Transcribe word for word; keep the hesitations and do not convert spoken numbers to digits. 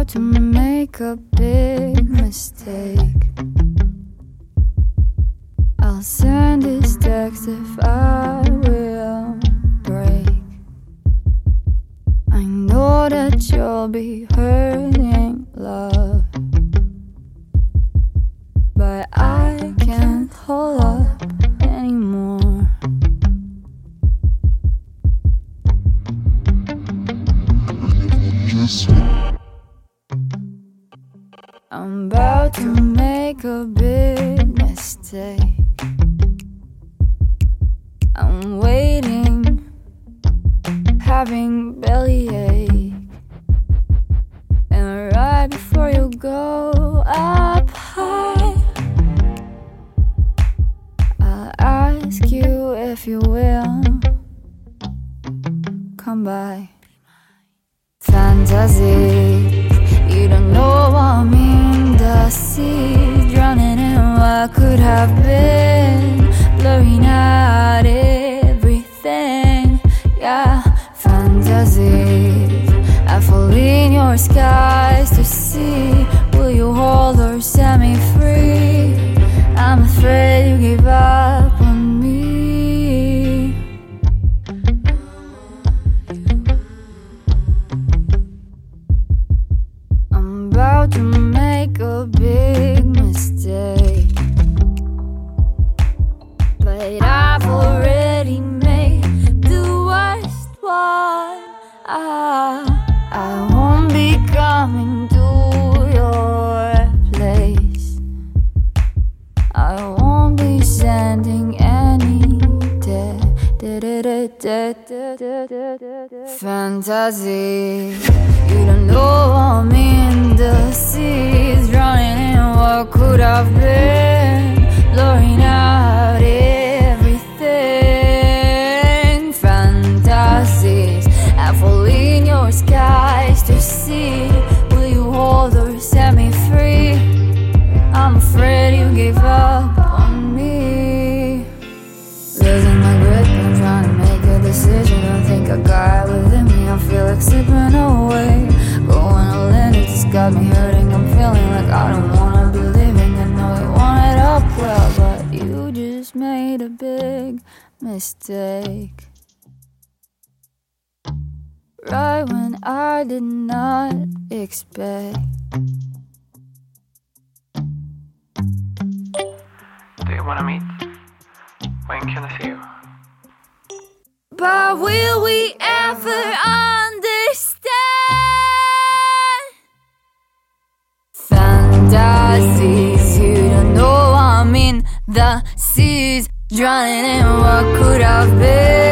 about to make a big mistake. I'll send this text if I will break. I know that you'll be hurting, love, but I can't hold up anymore. I'm about to make a big mistake. I'm waiting, having bellyache, and right before you go up high, I'll ask you if you will come by. Fantasy, you don't know what I mean. The sea drowning in what could have been, blurring out everything. Yeah, fantasies, I fall in your skies to see. Will you hold or set me free? I'm afraid you gave up on me. I'm about to make a big mistake, but I've already made the worst one. I, I won't be coming to your place. I won't be sending any fantasy. You don't know what I mean. The seas drowning in what could have been, blurring out everything. Fantasies, I fall in your skies to see. Will you hold or set me free? I'm afraid you gave up on me. Losing my grip, I'm trying to make a decision. I think I got it within me, I feel like slipping away. Going all in, it just got me hurting. I'm feeling like I don't wanna be living. I know you want it up well, but you just made a big mistake. Right when I did not expect. Do you wanna meet? When can I see you? But will we ever understand? Fantasies, you don't know what I mean. The seas drowning in what could have been.